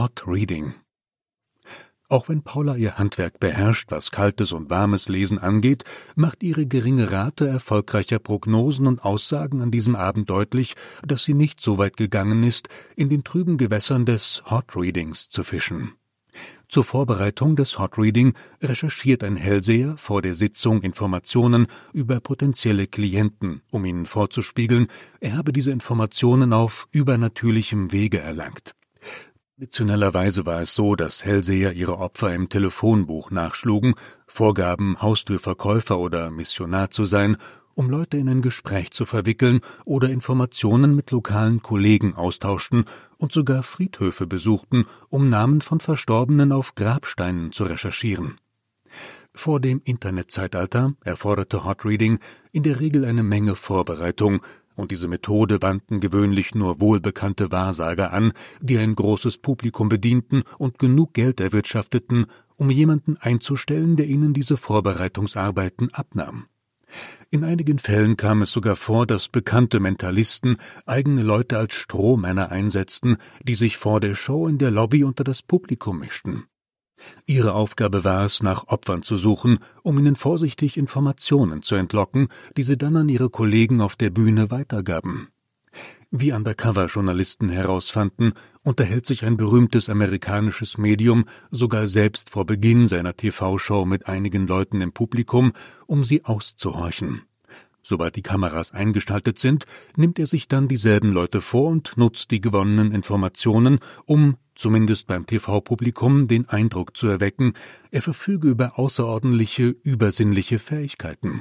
Hot Reading. Auch wenn Paula ihr Handwerk beherrscht, was kaltes und warmes Lesen angeht, macht ihre geringe Rate erfolgreicher Prognosen und Aussagen an diesem Abend deutlich, dass sie nicht so weit gegangen ist, in den trüben Gewässern des Hot Readings zu fischen. Zur Vorbereitung des Hot Reading recherchiert ein Hellseher vor der Sitzung Informationen über potenzielle Klienten, um ihnen vorzuspiegeln, er habe diese Informationen auf übernatürlichem Wege erlangt. Traditionellerweise war es so, dass Hellseher ihre Opfer im Telefonbuch nachschlugen, vorgaben, Haustürverkäufer oder Missionar zu sein, um Leute in ein Gespräch zu verwickeln oder Informationen mit lokalen Kollegen austauschten und sogar Friedhöfe besuchten, um Namen von Verstorbenen auf Grabsteinen zu recherchieren. Vor dem Internetzeitalter erforderte Hot Reading in der Regel eine Menge Vorbereitung, und diese Methode wandten gewöhnlich nur wohlbekannte Wahrsager an, die ein großes Publikum bedienten und genug Geld erwirtschafteten, um jemanden einzustellen, der ihnen diese Vorbereitungsarbeiten abnahm. In einigen Fällen kam es sogar vor, dass bekannte Mentalisten eigene Leute als Strohmänner einsetzten, die sich vor der Show in der Lobby unter das Publikum mischten. Ihre Aufgabe war es, nach Opfern zu suchen, um ihnen vorsichtig Informationen zu entlocken, die sie dann an ihre Kollegen auf der Bühne weitergaben. Wie Undercover-Journalisten herausfanden, unterhält sich ein berühmtes amerikanisches Medium sogar selbst vor Beginn seiner TV-Show mit einigen Leuten im Publikum, um sie auszuhorchen. Sobald die Kameras eingeschaltet sind, nimmt er sich dann dieselben Leute vor und nutzt die gewonnenen Informationen, um, zumindest beim TV-Publikum, den Eindruck zu erwecken, er verfüge über außerordentliche, übersinnliche Fähigkeiten.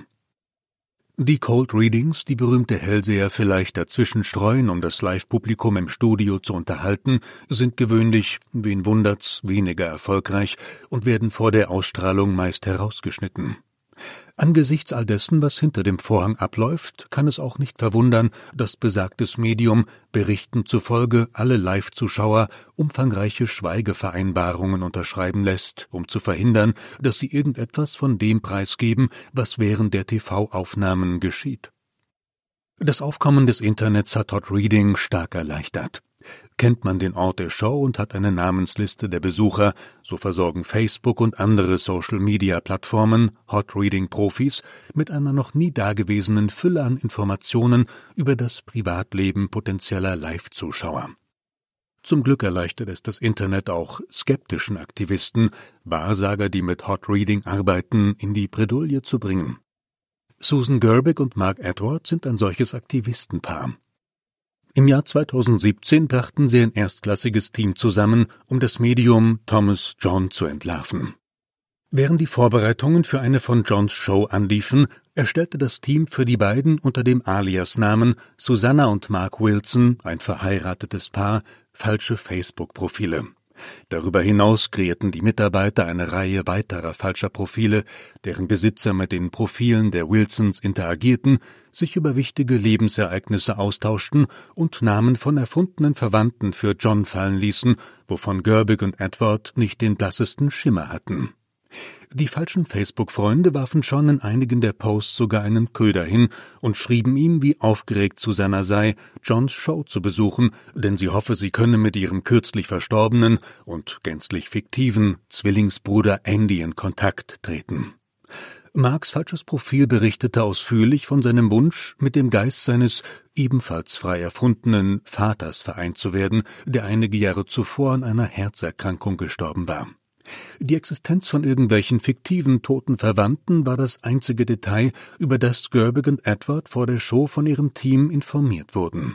Die Cold Readings, die berühmte Hellseher vielleicht dazwischen streuen, um das Live-Publikum im Studio zu unterhalten, sind gewöhnlich, wen wundert's, weniger erfolgreich und werden vor der Ausstrahlung meist herausgeschnitten. Angesichts all dessen, was hinter dem Vorhang abläuft, kann es auch nicht verwundern, dass besagtes Medium, Berichten zufolge, alle Live-Zuschauer umfangreiche Schweigevereinbarungen unterschreiben lässt, um zu verhindern, dass sie irgendetwas von dem preisgeben, was während der TV-Aufnahmen geschieht. Das Aufkommen des Internets hat Hot Reading stark erleichtert. Kennt man den Ort der Show und hat eine Namensliste der Besucher, so versorgen Facebook und andere Social-Media-Plattformen Hot-Reading-Profis mit einer noch nie dagewesenen Fülle an Informationen über das Privatleben potenzieller Live-Zuschauer. Zum Glück erleichtert es das Internet auch skeptischen Aktivisten, Wahrsager, die mit Hot-Reading arbeiten, in die Bredouille zu bringen. Susan Gerbic und Mark Edwards sind ein solches Aktivistenpaar. Im Jahr 2017 brachten sie ein erstklassiges Team zusammen, um das Medium Thomas John zu entlarven. Während die Vorbereitungen für eine von Johns Show anliefen, erstellte das Team für die beiden unter dem Alias-Namen Susanna und Mark Wilson, ein verheiratetes Paar, falsche Facebook-Profile. Darüber hinaus kreierten die Mitarbeiter eine Reihe weiterer falscher Profile, deren Besitzer mit den Profilen der Wilsons interagierten, sich über wichtige Lebensereignisse austauschten und Namen von erfundenen Verwandten für John fallen ließen, wovon Gerbic und Edward nicht den blassesten Schimmer hatten. Die falschen Facebook-Freunde warfen John in einigen der Posts sogar einen Köder hin und schrieben ihm, wie aufgeregt Susanna sei, Johns Show zu besuchen, denn sie hoffe, sie könne mit ihrem kürzlich verstorbenen und gänzlich fiktiven Zwillingsbruder Andy in Kontakt treten. Marks falsches Profil berichtete ausführlich von seinem Wunsch, mit dem Geist seines ebenfalls frei erfundenen Vaters vereint zu werden, der einige Jahre zuvor an einer Herzerkrankung gestorben war. Die Existenz von irgendwelchen fiktiven toten Verwandten war das einzige Detail, über das Gerbic und Edward vor der Show von ihrem Team informiert wurden.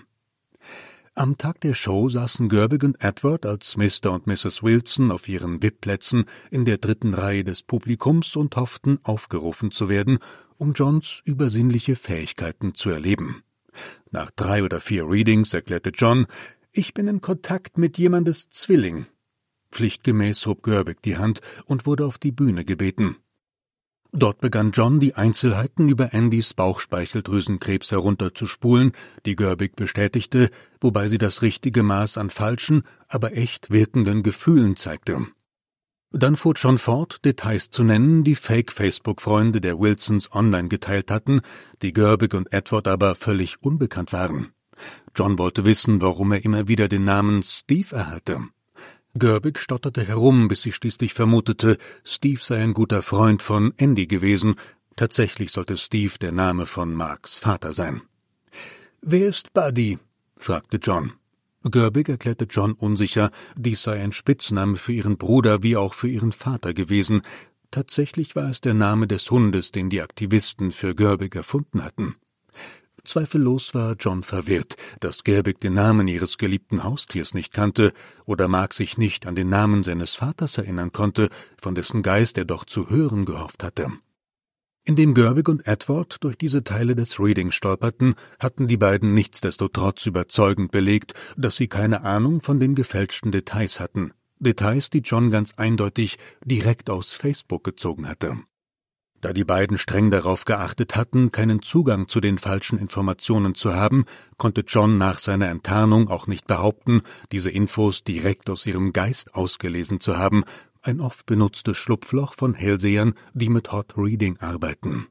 Am Tag der Show saßen Gerbic und Edward als Mr. und Mrs. Wilson auf ihren VIP-Plätzen in der 3. Reihe des Publikums und hofften, aufgerufen zu werden, um Johns übersinnliche Fähigkeiten zu erleben. Nach 3 oder 4 Readings erklärte John, »Ich bin in Kontakt mit jemandes Zwilling.« Pflichtgemäß hob Gerbic die Hand und wurde auf die Bühne gebeten. Dort begann John, die Einzelheiten über Andys Bauchspeicheldrüsenkrebs herunterzuspulen, die Gerbic bestätigte, wobei sie das richtige Maß an falschen, aber echt wirkenden Gefühlen zeigte. Dann fuhr John fort, Details zu nennen, die Fake-Facebook-Freunde der Wilsons online geteilt hatten, die Gerbic und Edward aber völlig unbekannt waren. John wollte wissen, warum er immer wieder den Namen Steve erhalte. Gerbig stotterte herum, bis sie schließlich vermutete, Steve sei ein guter Freund von Andy gewesen. Tatsächlich sollte Steve der Name von Marks Vater sein. »Wer ist Buddy?« fragte John. Gerbig erklärte John unsicher, dies sei ein Spitzname für ihren Bruder wie auch für ihren Vater gewesen. Tatsächlich war es der Name des Hundes, den die Aktivisten für Gerbig erfunden hatten. Zweifellos war John verwirrt, dass Gerbig den Namen ihres geliebten Haustiers nicht kannte oder Mark sich nicht an den Namen seines Vaters erinnern konnte, von dessen Geist er doch zu hören gehofft hatte. Indem Gerbig und Edward durch diese Teile des Readings stolperten, hatten die beiden nichtsdestotrotz überzeugend belegt, dass sie keine Ahnung von den gefälschten Details hatten. Details, die John ganz eindeutig direkt aus Facebook gezogen hatte. Da die beiden streng darauf geachtet hatten, keinen Zugang zu den falschen Informationen zu haben, konnte John nach seiner Enttarnung auch nicht behaupten, diese Infos direkt aus ihrem Geist ausgelesen zu haben, ein oft benutztes Schlupfloch von Hellsehern, die mit Hot Reading arbeiten.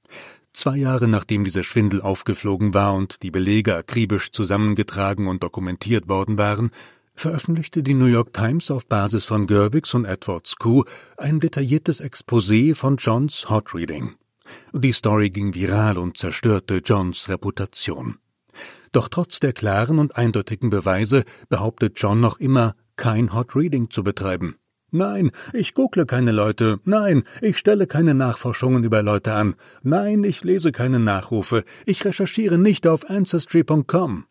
2 Jahre nachdem dieser Schwindel aufgeflogen war und die Belege akribisch zusammengetragen und dokumentiert worden waren, veröffentlichte die New York Times auf Basis von Gerbigs und Edwards Coup ein detailliertes Exposé von Johns Hot Reading. Die Story ging viral und zerstörte Johns Reputation. Doch trotz der klaren und eindeutigen Beweise behauptet John noch immer, kein Hot Reading zu betreiben. »Nein, ich google keine Leute. Nein, ich stelle keine Nachforschungen über Leute an. Nein, ich lese keine Nachrufe. Ich recherchiere nicht auf Ancestry.com.«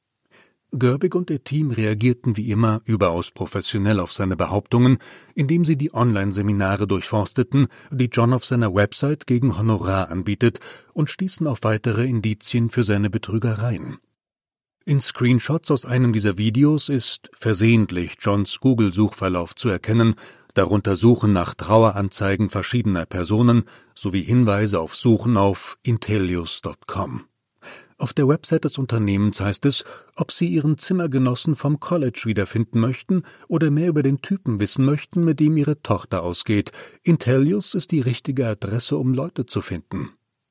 Gerbig und ihr Team reagierten wie immer überaus professionell auf seine Behauptungen, indem sie die Online-Seminare durchforsteten, die John auf seiner Website gegen Honorar anbietet, und stießen auf weitere Indizien für seine Betrügereien. In Screenshots aus einem dieser Videos ist versehentlich Johns Google-Suchverlauf zu erkennen, darunter Suchen nach Traueranzeigen verschiedener Personen sowie Hinweise auf Suchen auf Intellius.com. Auf der Website des Unternehmens heißt es, ob sie ihren Zimmergenossen vom College wiederfinden möchten oder mehr über den Typen wissen möchten, mit dem ihre Tochter ausgeht. Intellius ist die richtige Adresse, um Leute zu finden.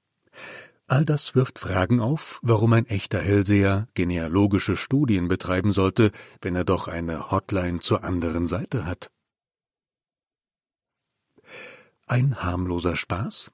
All das wirft Fragen auf, warum ein echter Hellseher genealogische Studien betreiben sollte, wenn er doch eine Hotline zur anderen Seite hat. Ein harmloser Spaß?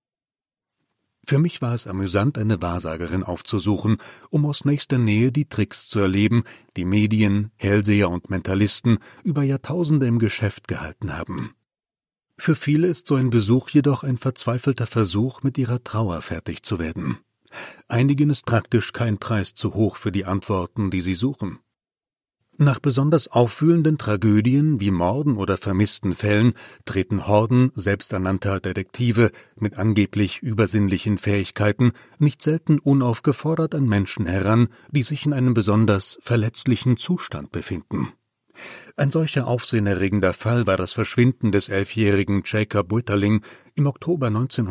Für mich war es amüsant, eine Wahrsagerin aufzusuchen, um aus nächster Nähe die Tricks zu erleben, die Medien, Hellseher und Mentalisten über Jahrtausende im Geschäft gehalten haben. Für viele ist so ein Besuch jedoch ein verzweifelter Versuch, mit ihrer Trauer fertig zu werden. Einigen ist praktisch kein Preis zu hoch für die Antworten, die sie suchen. Nach besonders aufwühlenden Tragödien wie Morden oder vermissten Fällen treten Horden selbsternannter Detektive mit angeblich übersinnlichen Fähigkeiten nicht selten unaufgefordert an Menschen heran, die sich in einem besonders verletzlichen Zustand befinden. Ein solcher aufsehenerregender Fall war das Verschwinden des 11-jährigen Jacob Witterling im Oktober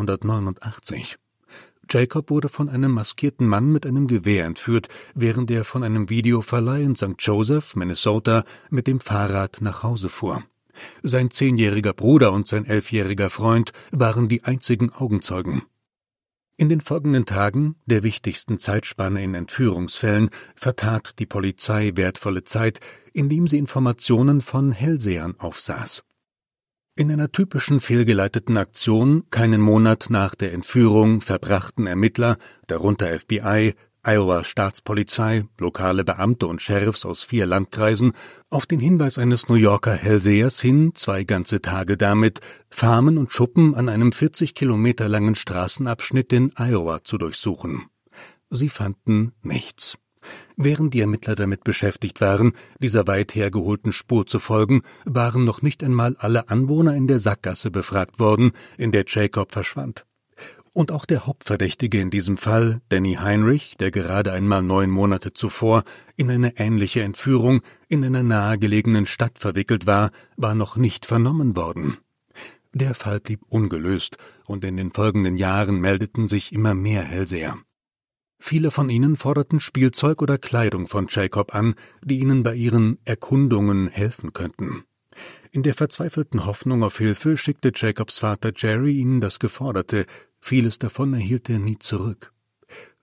1989. Jacob wurde von einem maskierten Mann mit einem Gewehr entführt, während er von einem Videoverleih in St. Joseph, Minnesota, mit dem Fahrrad nach Hause fuhr. Sein 10-jähriger Bruder und sein 11-jähriger Freund waren die einzigen Augenzeugen. In den folgenden Tagen, der wichtigsten Zeitspanne in Entführungsfällen, vertat die Polizei wertvolle Zeit, indem sie Informationen von Hellsehern aufsaß. In einer typischen fehlgeleiteten Aktion, keinen Monat nach der Entführung, verbrachten Ermittler, darunter FBI, Iowa Staatspolizei, lokale Beamte und Sheriffs aus 4 Landkreisen, auf den Hinweis eines New Yorker Hellsehers hin 2 ganze Tage damit, Farmen und Schuppen an einem 40 Kilometer langen Straßenabschnitt in Iowa zu durchsuchen. Sie fanden nichts. Während die Ermittler damit beschäftigt waren, dieser weit hergeholten Spur zu folgen, waren noch nicht einmal alle Anwohner in der Sackgasse befragt worden, in der Jacob verschwand. Und auch der Hauptverdächtige in diesem Fall, Danny Heinrich, der gerade einmal 9 Monate zuvor in eine ähnliche Entführung in einer nahegelegenen Stadt verwickelt war noch nicht vernommen worden. Der Fall blieb ungelöst, und in den folgenden Jahren meldeten sich immer mehr Hellseher. Viele von ihnen forderten Spielzeug oder Kleidung von Jacob an, die ihnen bei ihren Erkundungen helfen könnten. In der verzweifelten Hoffnung auf Hilfe schickte Jacobs Vater Jerry ihnen das Geforderte, vieles davon erhielt er nie zurück.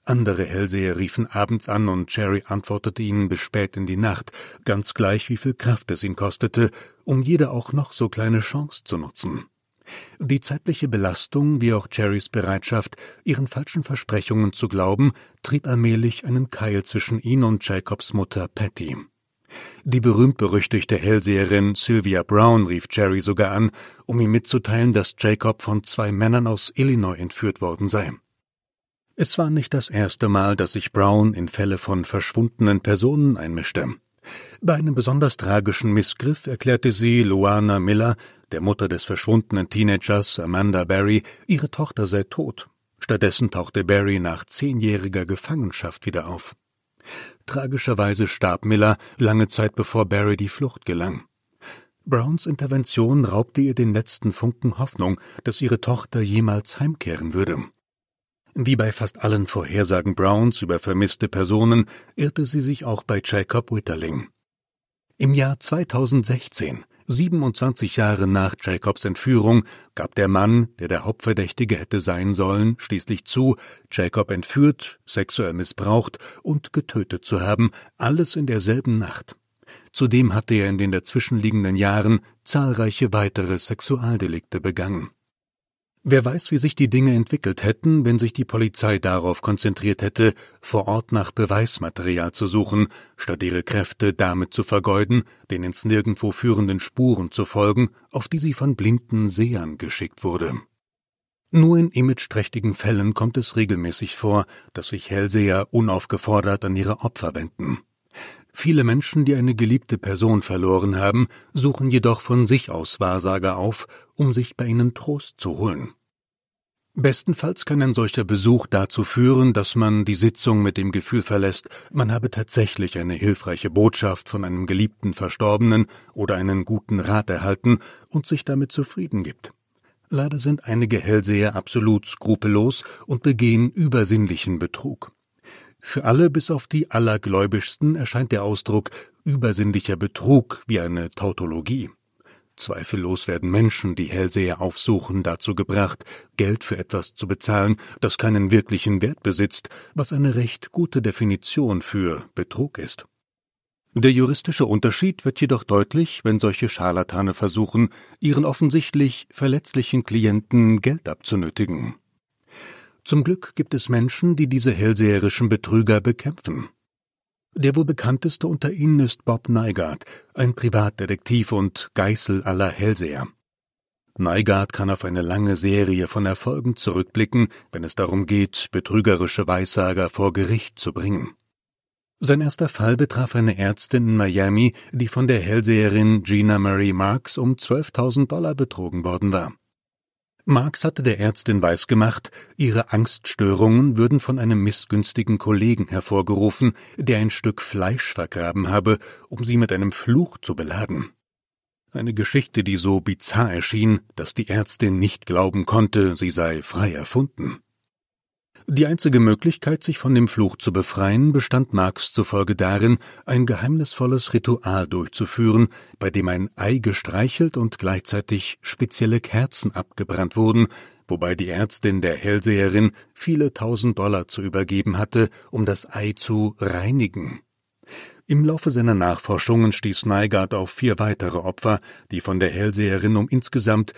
Andere Hellseher riefen abends an und Cherry antwortete ihnen bis spät in die Nacht, ganz gleich wie viel Kraft es ihn kostete, um jede auch noch so kleine Chance zu nutzen. Die zeitliche Belastung, wie auch Cherrys Bereitschaft, ihren falschen Versprechungen zu glauben, trieb allmählich einen Keil zwischen ihn und Jacobs Mutter Patty. Die berühmt-berüchtigte Hellseherin Sylvia Brown rief Cherry sogar an, um ihm mitzuteilen, dass Jacob von 2 Männern aus Illinois entführt worden sei. Es war nicht das erste Mal, dass sich Brown in Fälle von verschwundenen Personen einmischte. Bei einem besonders tragischen Missgriff erklärte sie Luana Miller, der Mutter des verschwundenen Teenagers Amanda Berry, ihre Tochter sei tot. Stattdessen tauchte Berry nach 10-jähriger Gefangenschaft wieder auf. Tragischerweise starb Miller lange Zeit bevor Berry die Flucht gelang. Browns Intervention raubte ihr den letzten Funken Hoffnung, dass ihre Tochter jemals heimkehren würde. Wie bei fast allen Vorhersagen Browns über vermisste Personen irrte sie sich auch bei Jacob Witterling. Im Jahr 2016, 27 Jahre nach Jacobs Entführung, gab der Mann, der der Hauptverdächtige hätte sein sollen, schließlich zu, Jacob entführt, sexuell missbraucht und getötet zu haben, alles in derselben Nacht. Zudem hatte er in den dazwischenliegenden Jahren zahlreiche weitere Sexualdelikte begangen. Wer weiß, wie sich die Dinge entwickelt hätten, wenn sich die Polizei darauf konzentriert hätte, vor Ort nach Beweismaterial zu suchen, statt ihre Kräfte damit zu vergeuden, den ins Nirgendwo führenden Spuren zu folgen, auf die sie von blinden Sehern geschickt wurde. Nur in imageträchtigen Fällen kommt es regelmäßig vor, dass sich Hellseher unaufgefordert an ihre Opfer wenden. Viele Menschen, die eine geliebte Person verloren haben, suchen jedoch von sich aus Wahrsager auf, um sich bei ihnen Trost zu holen. Bestenfalls kann ein solcher Besuch dazu führen, dass man die Sitzung mit dem Gefühl verlässt, man habe tatsächlich eine hilfreiche Botschaft von einem geliebten Verstorbenen oder einen guten Rat erhalten und sich damit zufrieden gibt. Leider sind einige Hellseher absolut skrupellos und begehen übersinnlichen Betrug. Für alle bis auf die Allergläubigsten erscheint der Ausdruck übersinnlicher Betrug wie eine Tautologie. Zweifellos werden Menschen, die Hellseher aufsuchen, dazu gebracht, Geld für etwas zu bezahlen, das keinen wirklichen Wert besitzt, was eine recht gute Definition für Betrug ist. Der juristische Unterschied wird jedoch deutlich, wenn solche Scharlatane versuchen, ihren offensichtlich verletzlichen Klienten Geld abzunötigen. Zum Glück gibt es Menschen, die diese hellseherischen Betrüger bekämpfen. Der wohl bekannteste unter ihnen ist Bob Nygard, ein Privatdetektiv und Geißel aller Hellseher. Nygard kann auf eine lange Serie von Erfolgen zurückblicken, wenn es darum geht, betrügerische Weissager vor Gericht zu bringen. Sein erster Fall betraf eine Ärztin in Miami, die von der Hellseherin Gina Marie Marks um $12.000 betrogen worden war. Marks hatte der Ärztin weisgemacht, ihre Angststörungen würden von einem missgünstigen Kollegen hervorgerufen, der ein Stück Fleisch vergraben habe, um sie mit einem Fluch zu beladen. Eine Geschichte, die so bizarr erschien, dass die Ärztin nicht glauben konnte, sie sei frei erfunden. Die einzige Möglichkeit, sich von dem Fluch zu befreien, bestand Marks zufolge darin, ein geheimnisvolles Ritual durchzuführen, bei dem ein Ei gestreichelt und gleichzeitig spezielle Kerzen abgebrannt wurden, wobei die Ärztin der Hellseherin viele $1.000 zu übergeben hatte, um das Ei zu reinigen. Im Laufe seiner Nachforschungen stieß Nygard auf 4 weitere Opfer, die von der Hellseherin um insgesamt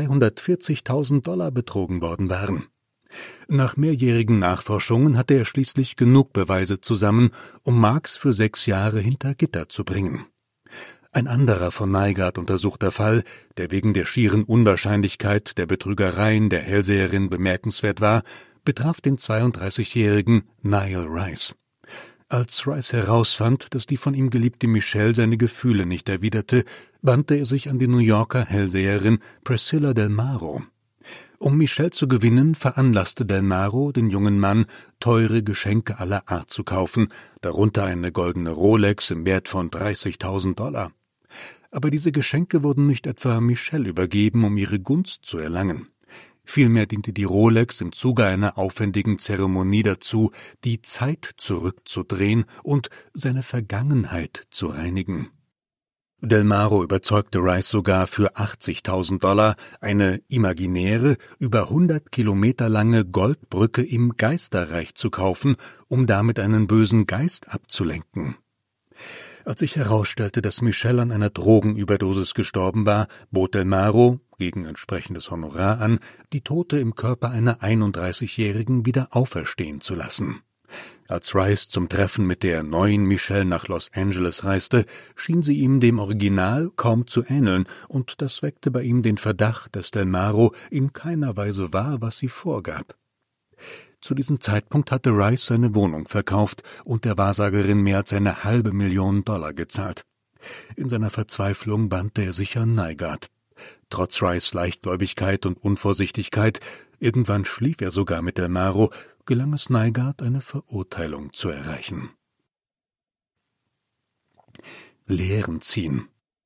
$340.000 betrogen worden waren. Nach mehrjährigen Nachforschungen hatte er schließlich genug Beweise zusammen, um Marks für 6 Jahre hinter Gitter zu bringen. Ein anderer von Nygard untersuchter Fall, der wegen der schieren Unwahrscheinlichkeit der Betrügereien der Hellseherin bemerkenswert war, betraf den 32-jährigen Niall Rice. Als Rice herausfand, dass die von ihm geliebte Michelle seine Gefühle nicht erwiderte, wandte er sich an die New Yorker Hellseherin Priscilla Del Maro. Um Michelle zu gewinnen, veranlasste Del Maro den jungen Mann, teure Geschenke aller Art zu kaufen, darunter eine goldene Rolex im Wert von $30.000. Aber diese Geschenke wurden nicht etwa Michelle übergeben, um ihre Gunst zu erlangen. Vielmehr diente die Rolex im Zuge einer aufwendigen Zeremonie dazu, die Zeit zurückzudrehen und seine Vergangenheit zu reinigen. Del Maro überzeugte Rice sogar für $80.000 eine imaginäre, über 100 Kilometer lange Goldbrücke im Geisterreich zu kaufen, um damit einen bösen Geist abzulenken. Als sich herausstellte, dass Michelle an einer Drogenüberdosis gestorben war, bot Del Maro, gegen entsprechendes Honorar an, die Tote im Körper einer 31-Jährigen wieder auferstehen zu lassen. Als Rice zum Treffen mit der neuen Michelle nach Los Angeles reiste, schien sie ihm dem Original kaum zu ähneln, und das weckte bei ihm den Verdacht, dass Del Maro in keiner Weise war, was sie vorgab. Zu diesem Zeitpunkt hatte Rice seine Wohnung verkauft und der Wahrsagerin mehr als $500.000 gezahlt. In seiner Verzweiflung wandte er sich an Nygaard. Trotz Rice' Leichtgläubigkeit und Unvorsichtigkeit, irgendwann schlief er sogar mit Del Maro, gelang es Nygaard, eine Verurteilung zu erreichen. Lehren ziehen.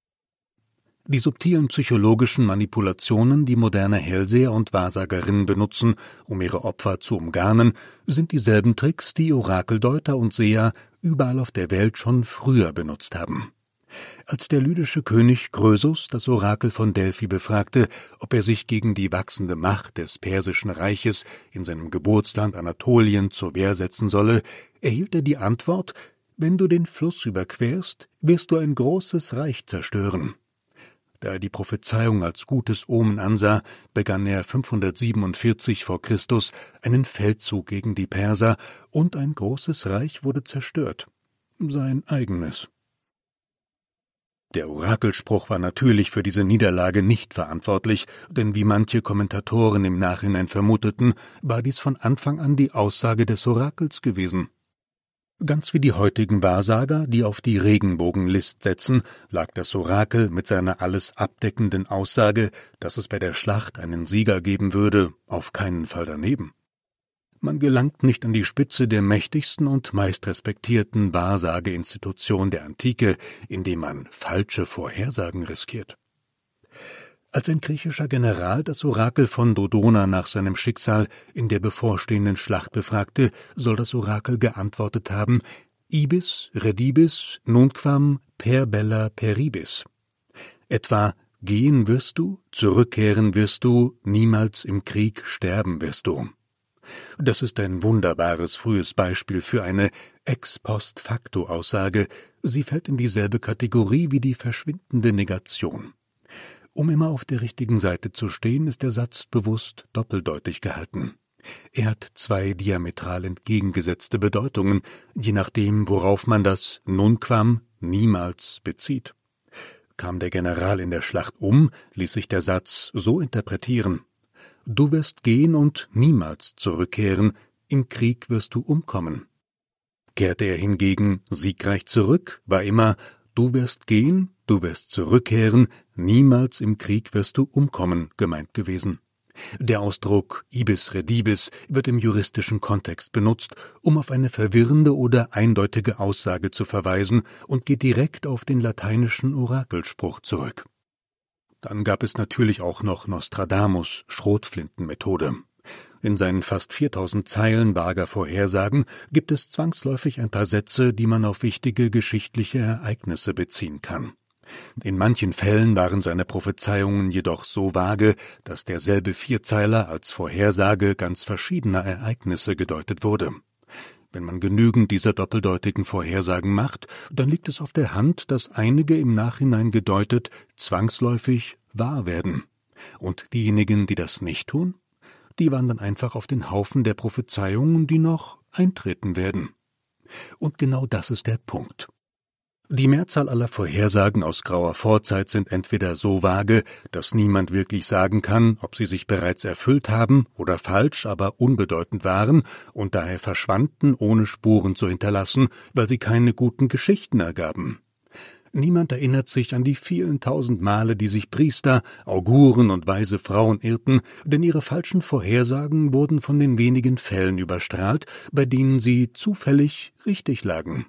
Die subtilen psychologischen Manipulationen, die moderne Hellseher und Wahrsagerinnen benutzen, um ihre Opfer zu umgarnen, sind dieselben Tricks, die Orakeldeuter und Seher überall auf der Welt schon früher benutzt haben. Als der lydische König Krösus das Orakel von Delphi befragte, ob er sich gegen die wachsende Macht des Persischen Reiches in seinem Geburtsland Anatolien zur Wehr setzen solle, erhielt er die Antwort: »Wenn du den Fluss überquerst, wirst du ein großes Reich zerstören.« Da er die Prophezeiung als gutes Omen ansah, begann er 547 vor Christus einen Feldzug gegen die Perser, und ein großes Reich wurde zerstört. Sein eigenes. Der Orakelspruch war natürlich für diese Niederlage nicht verantwortlich, denn wie manche Kommentatoren im Nachhinein vermuteten, war dies von Anfang an die Aussage des Orakels gewesen. Ganz wie die heutigen Wahrsager, die auf die Regenbogenlist setzen, lag das Orakel mit seiner alles abdeckenden Aussage, dass es bei der Schlacht einen Sieger geben würde, auf keinen Fall daneben. Man gelangt nicht an die Spitze der mächtigsten und meistrespektierten Wahrsageinstitution der Antike, indem man falsche Vorhersagen riskiert. Als ein griechischer General das Orakel von Dodona nach seinem Schicksal in der bevorstehenden Schlacht befragte, soll das Orakel geantwortet haben: Ibis, redibis, nunquam per bella peribis. Etwa: Gehen wirst du, zurückkehren wirst du, niemals im Krieg sterben wirst du. Das ist ein wunderbares frühes Beispiel für eine Ex-post-facto-Aussage. Sie fällt in dieselbe Kategorie wie die verschwindende Negation. Um immer auf der richtigen Seite zu stehen, ist der Satz bewusst doppeldeutig gehalten. Er hat zwei diametral entgegengesetzte Bedeutungen, je nachdem, worauf man das nunquam, niemals, bezieht. Kam der General in der Schlacht um, ließ sich der Satz so interpretieren: Du wirst gehen und niemals zurückkehren, im Krieg wirst du umkommen. Kehrte er hingegen siegreich zurück, war immer: Du wirst gehen, du wirst zurückkehren, niemals im Krieg wirst du umkommen gemeint gewesen. Der Ausdruck ibis redibis wird im juristischen Kontext benutzt, um auf eine verwirrende oder eindeutige Aussage zu verweisen, und geht direkt auf den lateinischen Orakelspruch zurück. Dann gab es natürlich auch noch Nostradamus' Schrotflintenmethode. In seinen fast 4000 Zeilen vager Vorhersagen gibt es zwangsläufig ein paar Sätze, die man auf wichtige geschichtliche Ereignisse beziehen kann. In manchen Fällen waren seine Prophezeiungen jedoch so vage, dass derselbe Vierzeiler als Vorhersage ganz verschiedener Ereignisse gedeutet wurde. Wenn man genügend dieser doppeldeutigen Vorhersagen macht, dann liegt es auf der Hand, dass einige im Nachhinein gedeutet zwangsläufig wahr werden. Und diejenigen, die das nicht tun, die wandern einfach auf den Haufen der Prophezeiungen, die noch eintreten werden. Und genau das ist der Punkt. Die Mehrzahl aller Vorhersagen aus grauer Vorzeit sind entweder so vage, dass niemand wirklich sagen kann, ob sie sich bereits erfüllt haben, oder falsch, aber unbedeutend waren und daher verschwanden, ohne Spuren zu hinterlassen, weil sie keine guten Geschichten ergaben. Niemand erinnert sich an die vielen tausend Male, die sich Priester, Auguren und weise Frauen irrten, denn ihre falschen Vorhersagen wurden von den wenigen Fällen überstrahlt, bei denen sie zufällig richtig lagen.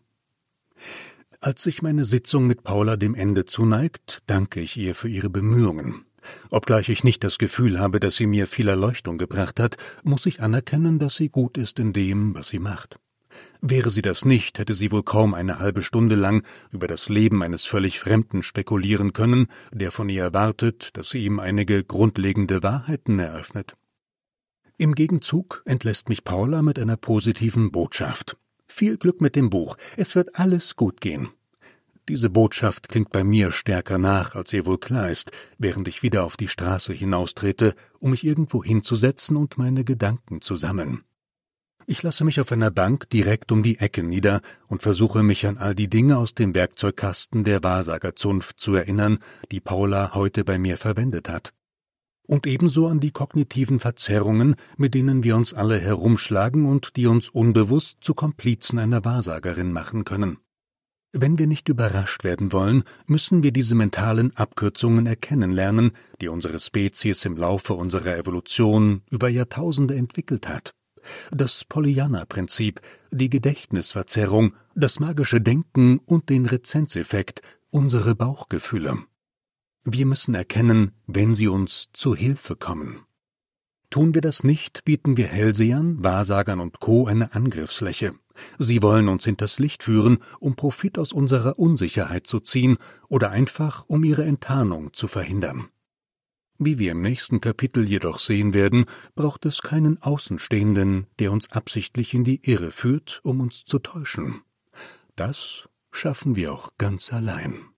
Als sich meine Sitzung mit Paula dem Ende zuneigt, danke ich ihr für ihre Bemühungen. Obgleich ich nicht das Gefühl habe, dass sie mir viel Erleuchtung gebracht hat, muss ich anerkennen, dass sie gut ist in dem, was sie macht. Wäre sie das nicht, hätte sie wohl kaum eine halbe Stunde lang über das Leben eines völlig Fremden spekulieren können, der von ihr erwartet, dass sie ihm einige grundlegende Wahrheiten eröffnet. Im Gegenzug entlässt mich Paula mit einer positiven Botschaft. Viel Glück mit dem Buch, es wird alles gut gehen. Diese Botschaft klingt bei mir stärker nach, als ihr wohl klar ist, während ich wieder auf die Straße hinaustrete, um mich irgendwo hinzusetzen und meine Gedanken zu sammeln. Ich lasse mich auf einer Bank direkt um die Ecke nieder und versuche mich an all die Dinge aus dem Werkzeugkasten der Wahrsagerzunft zu erinnern, die Paula heute bei mir verwendet hat. Und ebenso an die kognitiven Verzerrungen, mit denen wir uns alle herumschlagen und die uns unbewusst zu Komplizen einer Wahrsagerin machen können. Wenn wir nicht überrascht werden wollen, müssen wir diese mentalen Abkürzungen erkennen lernen, die unsere Spezies im Laufe unserer Evolution über Jahrtausende entwickelt hat. Das Pollyanna-Prinzip, die Gedächtnisverzerrung, das magische Denken und den Rezenzeffekt, unsere Bauchgefühle. Wir müssen erkennen, wenn sie uns zu Hilfe kommen. Tun wir das nicht, bieten wir Hellsehern, Wahrsagern und Co. eine Angriffsfläche. Sie wollen uns hinters Licht führen, um Profit aus unserer Unsicherheit zu ziehen oder einfach, um ihre Enttarnung zu verhindern. Wie wir im nächsten Kapitel jedoch sehen werden, braucht es keinen Außenstehenden, der uns absichtlich in die Irre führt, um uns zu täuschen. Das schaffen wir auch ganz allein.